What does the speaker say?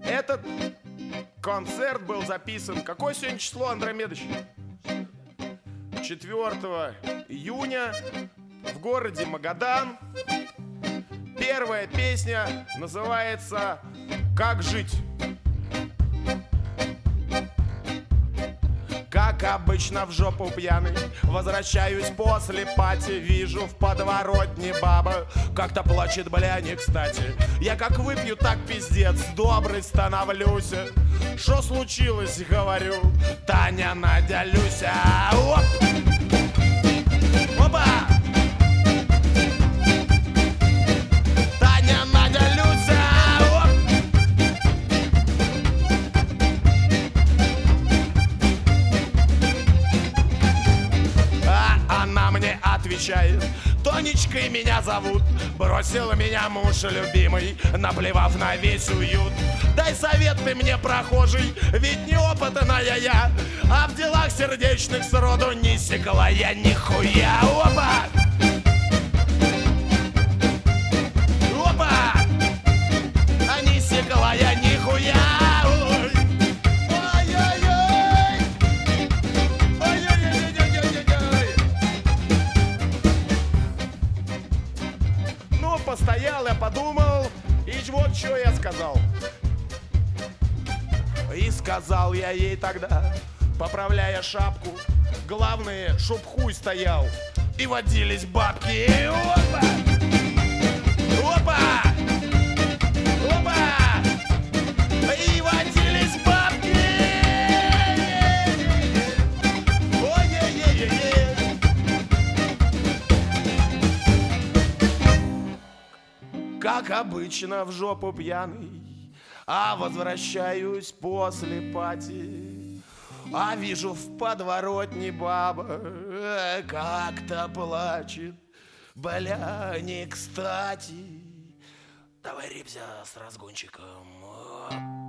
Этот концерт был записан. Какое сегодня число, Андромедович? 4 июня в городе Магадан. Первая песня называется «Как жить». Как обычно в жопу пьяный возвращаюсь после пати. Вижу в подворотне баба, как-то плачет, бля, не кстати. Я как выпью, так пиздец, добрый становлюсь. Шо случилось, говорю, Таня, Надя, Люся. Оп! Опа! Таня, Надя, Люся. Оп! Она мне отвечает: Тонечкой меня зовут. Бросил меня муж любимый, наплевав на весь уют. Дай совет ты мне, прохожий, ведь неопытная я, а в делах сердечных сроду не секла я нихуя. Опа! Опа! А не секла я нихуя. Постоял, я подумал, и вот что я сказал. И сказал я ей тогда, поправляя шапку, главное, чтоб хуй стоял и водились бабки. Опа! Опа! Опа! И водились бабки! Ой-ой-ой-ой-ой! Как обычно в жопу пьяный, а возвращаюсь после пати. А вижу в подворотне баба, как-то плачет, бля, не кстати. Давай, ребзя, с разгончиком.